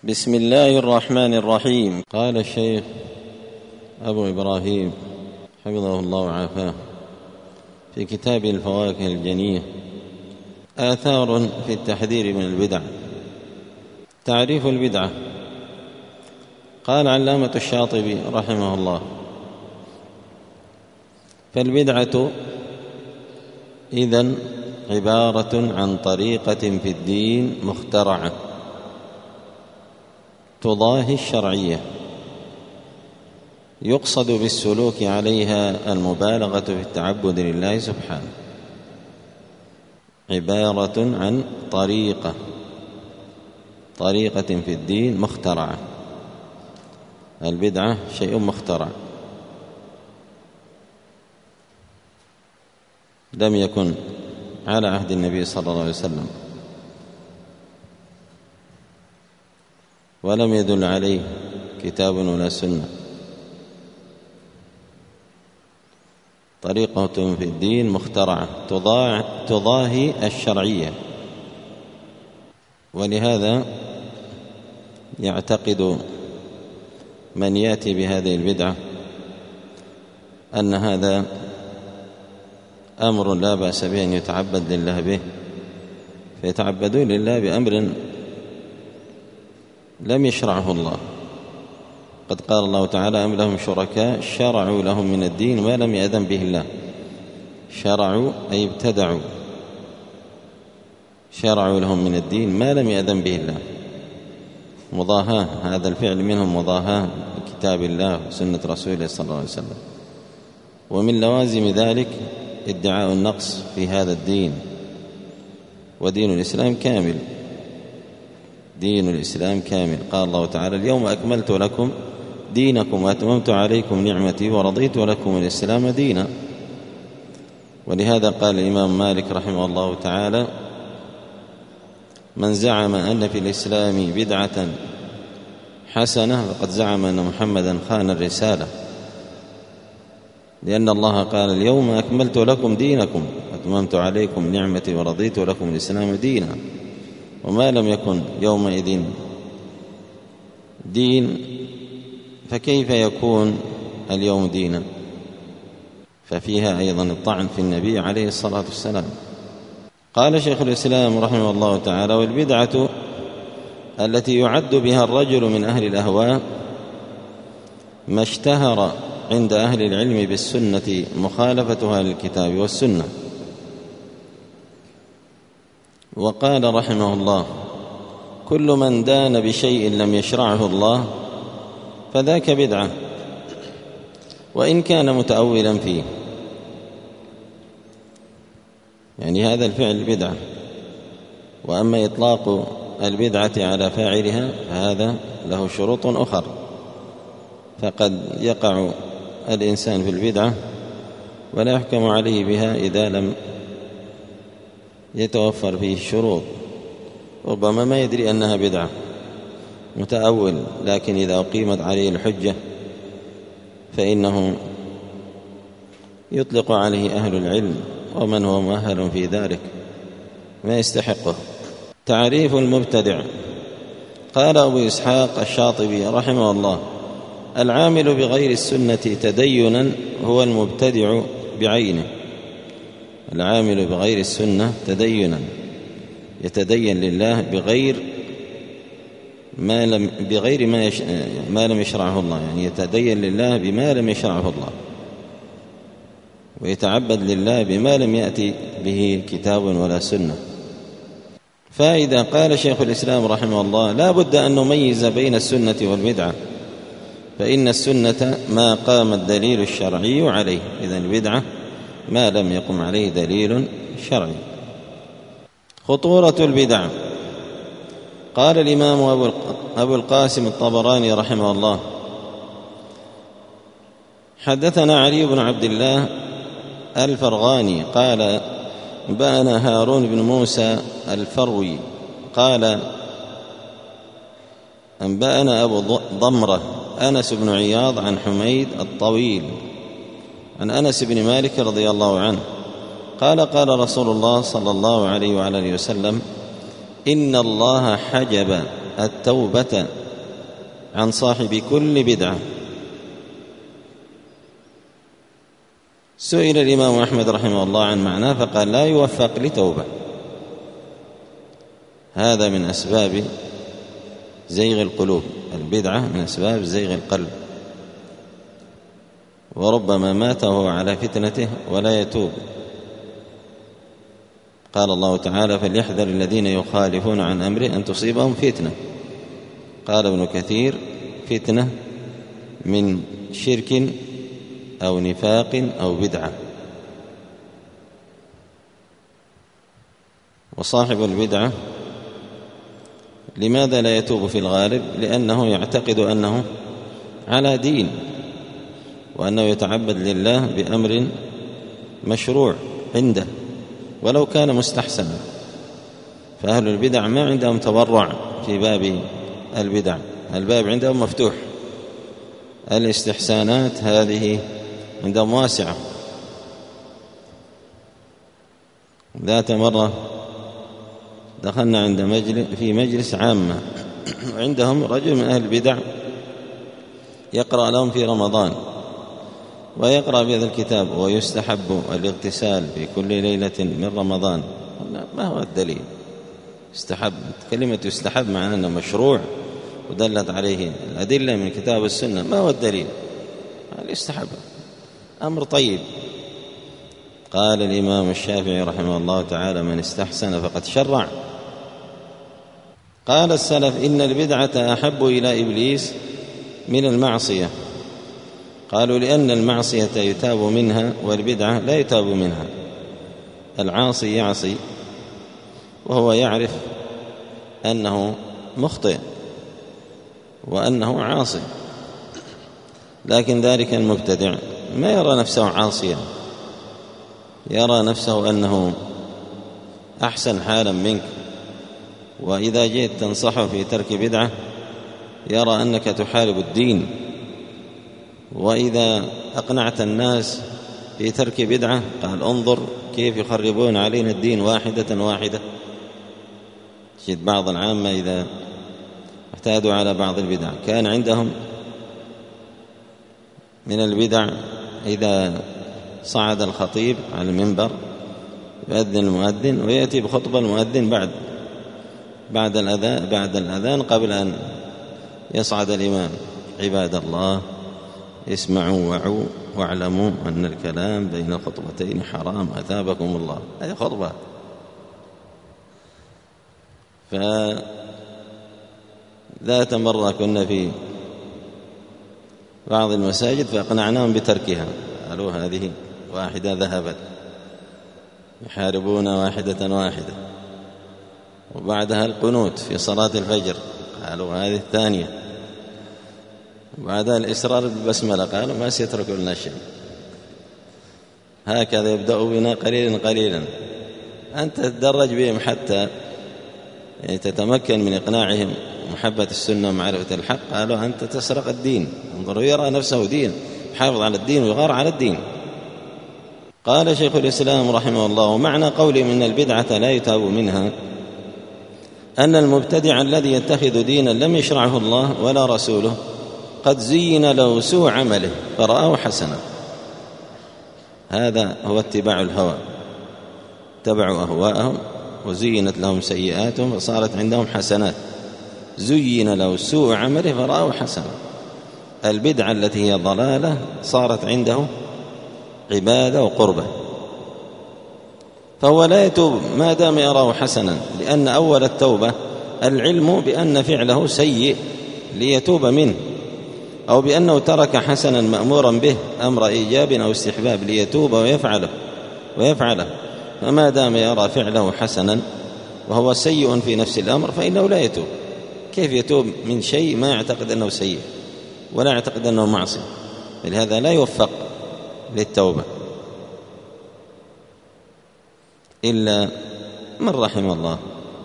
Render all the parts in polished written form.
بسم الله الرحمن الرحيم. قال الشيخ أبو إبراهيم حفظه الله وعافاه في كتاب الفواكه الجنية آثار في التحذير من البدع. تعريف البدعة. قال علامة الشاطبي رحمه الله: فالبدعة إذن عبارة عن طريقة في الدين مخترعة تضاهي الشرعية، يقصد بالسلوك عليها المبالغة في التعبد لله سبحانه. عبارة عن طريقة في الدين مخترعة. البدعة شيء مخترع لم يكن على عهد النبي صلى الله عليه وسلم، ولم يدل عليه كتاب ولا سنة. طريقة في الدين مخترعة تضاهي الشرعية، ولهذا يعتقد من يأتي بهذه البدعة أن هذا أمر لا بأس به أن يتعبد لله به، فيتعبدون لله بأمر لم يشرعه الله. قد قال الله تعالى: أم لهم شركاء شرعوا لهم من الدين ما لم يأذن به الله. شرعوا أي ابتدعوا، شرعوا لهم من الدين ما لم يأذن به الله. مضاهاة، هذا الفعل منهم مضاهاة لكتاب الله وسنة رسوله صلى الله عليه وسلم. ومن لوازم ذلك ادعاء النقص في هذا الدين، ودين الإسلام كامل. دين الإسلام كامل. قال الله تعالى: اليوم أكملت لكم دينكم وأتممت عليكم نعمتي ورضيت لكم الإسلام دينا. ولهذا قال الإمام مالك رحمه الله تعالى: من زعم أن في الإسلام بدعة حسنة فقد زعم أن محمدا خان الرسالة، لأن الله قال: اليوم أكملت لكم دينكم وأتممت عليكم نعمتي ورضيت لكم الإسلام دينا. وما لم يكن يومئذ دين فكيف يكون اليوم دينا؟ ففيها أيضا الطعن في النبي عليه الصلاة والسلام. قال شيخ الإسلام رحمه الله تعالى: والبدعة التي يعد بها الرجل من أهل الأهواء ما اشتهر عند أهل العلم بالسنة مخالفتها للكتاب والسنة. وقال رحمه الله: كل من دان بشيء لم يشرعه الله فذاك بدعة وإن كان متأولا فيه. يعني هذا الفعل بدعة. وأما إطلاق البدعة على فاعلها فهذا له شروط أخرى، فقد يقع الإنسان في البدعة ولا يحكم عليه بها إذا لم يتوفر فيه الشروط. ربما ما يدري أنها بدعة، متأول، لكن إذا أقيمت عليه الحجة فإنه يطلق عليه أهل العلم ومن هو مؤهل في ذلك ما يستحقه. تعريف المبتدع. قال أبو إسحاق الشاطبي رحمه الله: العامل بغير السنة تدينا هو المبتدع بعينه. العامل بغير السنة تدينا، يتدين لله بغير ما لم يشرعه الله، يعني يتدين لله بما لم يشرعه الله، ويتعبد لله بما لم يأتي به كتاب ولا سنة. فإذا قال شيخ الإسلام رحمه الله: لا بد أن نميز بين السنة والبدعة، فإن السنة ما قام الدليل الشرعي عليه. إذن البدعة ما لم يقم عليه دليل شرعي. خطورة البدع. قال الإمام أبو القاسم الطبراني رحمه الله: حدثنا علي بن عبد الله الفرغاني قال: أنبأنا هارون بن موسى الفروي قال: أنبأنا أبو ضمرة أنس بن عياض عن حميد الطويل عن أنس بن مالك رضي الله عنه قال: قال رسول الله صلى الله عليه وعلى آله وسلم: إن الله حجب التوبة عن صاحب كل بدعة. سئل الإمام أحمد رحمه الله عن معناه فقال: لا يوفق لتوبة. هذا من أسباب زيغ القلوب، البدعة من أسباب زيغ القلب، وربما مات وهو على فتنته ولا يتوب. قال الله تعالى: فليحذر الذين يخالفون عن أمره أن تصيبهم فتنة. قال ابن كثير: فتنة من شرك أو نفاق أو بدعة. وصاحب البدعة لماذا لا يتوب في الغالب؟ لأنه يعتقد أنه على دين، وأنه يتعبد لله بأمر مشروع عنده ولو كان مستحسنا. فأهل البدع ما عندهم تورع في باب البدع، الباب عندهم مفتوح. الاستحسانات هذه عندهم واسعة. ذات مرة دخلنا عند في مجلس عامة، وعندهم رجل من أهل البدع يقرأ لهم في رمضان، ويقرأ بهذا الكتاب: ويستحب الاغتسال في كل ليلة من رمضان. ما هو الدليل؟ استحب، كلمة يستحب معناه أنه مشروع ودلت عليه الأدلة من كتاب السنة. ما هو الدليل؟ يستحب، أمر طيب. قال الإمام الشافعي رحمه الله تعالى: من استحسن فقد شرع. قال السلف: إن البدعة أحب إلى إبليس من المعصية. قالوا: لأن المعصية يتاب منها والبدعة لا يتاب منها. العاصي يعصي وهو يعرف أنه مخطئ وأنه عاصي، لكن ذلك المبتدع ما يرى نفسه عاصيا، يرى نفسه أنه أحسن حالا منك، وإذا جئت تنصحه في ترك بدعة يرى أنك تحارب الدين، وإذا أقنعت الناس في ترك بدعة قال: انظر كيف يخربون علينا الدين واحدة واحدة. تجد بعض العامة إذا اعتادوا على بعض البدع كان عندهم من البدع إذا صعد الخطيب على المنبر يؤذن المؤذن ويأتي بخطبة المؤذن بعد الأذان قبل أن يصعد الإمام: عباد الله اسمعوا وعوا واعلموا أن الكلام بين الخطبتين حرام أثابكم الله. هذه خطبة. فذات مرة كنا في بعض المساجد فأقنعناهم بتركها، قالوا: هذه واحدة ذهبت، يحاربون واحدة واحدة. وبعدها القنوت في صلاة الفجر، قالوا: هذه الثانية. وبعدها الإسرار بالبسملة، قالوا: ما سيتركوا لنا شيء. هكذا يبدأوا بنا قليلا قليلا، أنت تدرج بهم حتى تتمكن من إقناعهم محبة السنة ومعرفة الحق. قالوا: أنت تسرق الدين. انظروا، يرى نفسه دين، يحافظ على الدين ويغار على الدين. قال شيخ الإسلام رحمه الله: ومعنى قوله من البدعة لا يتاب منها أن المبتدع الذي يتخذ دينا لم يشرعه الله ولا رسوله قد زين له سوء عمله فرآه حسنا. هذا هو اتباع الهوى، اتبعوا أهواءهم وزينت لهم سيئاتهم فصارت عندهم حسنات. زين له سوء عمله فرآه حسنا. البدعة التي هي ضلالة صارت عنده عبادة وقربة، فهو لا يتوب ما دام يراه حسنا، لأن أول التوبة العلم بأن فعله سيء ليتوب منه، أو بأنه ترك حسنا مأمورا به أمر إيجاب أو استحباب ليتوب ويفعله. فما دام يرى فعله حسنا وهو سيء في نفس الأمر فإنه لا يتوب. كيف يتوب من شيء ما يعتقد أنه سيء ولا يعتقد أنه معصية؟ لهذا لا يوفق للتوبة إلا من رحم الله.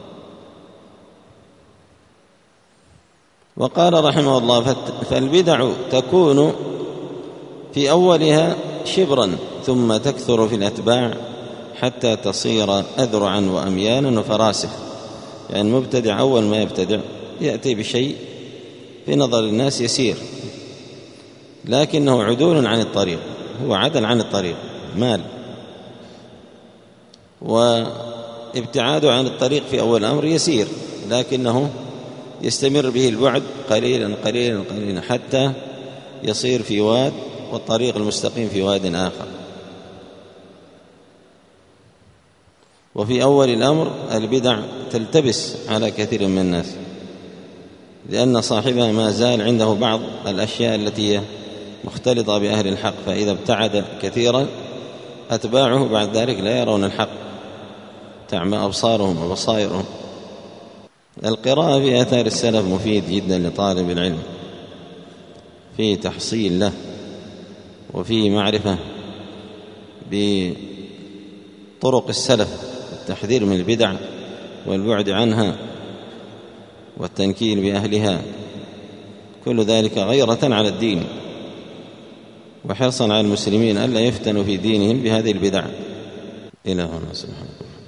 وقال رحمه الله: فالبدع تكون في أولها شبرا ثم تكثر في الأتباع حتى تصير أذرعا وأميانا وفراسخ. يعني المبتدع أول ما يبتدع يأتي بشيء في نظر الناس يسير، لكنه عدول عن الطريق، هو عدل عن الطريق، مال، وابتعاده عن الطريق في أول الأمر يسير، لكنه يستمر به البعد قليلا قليلا قليلا حتى يصير في واد، والطريق المستقيم في واد آخر. وفي أول الأمر البدع تلتبس على كثير من الناس، لأن صاحبها ما زال عنده بعض الأشياء التي هي مختلطة بأهل الحق، فإذا ابتعد كثيرا أتباعه بعد ذلك لا يرون الحق، تعمى أبصارهم وبصائرهم. القراءة في آثار السلف مفيد جدا لطالب العلم، في تحصيل له وفي معرفة بطرق السلف، التحذير من البدع والبعد عنها والتنكيل بأهلها، كل ذلك غيرة على الدين وحرصا على المسلمين ألا يفتنوا في دينهم بهذه البدع. إلى هنا سبحانه.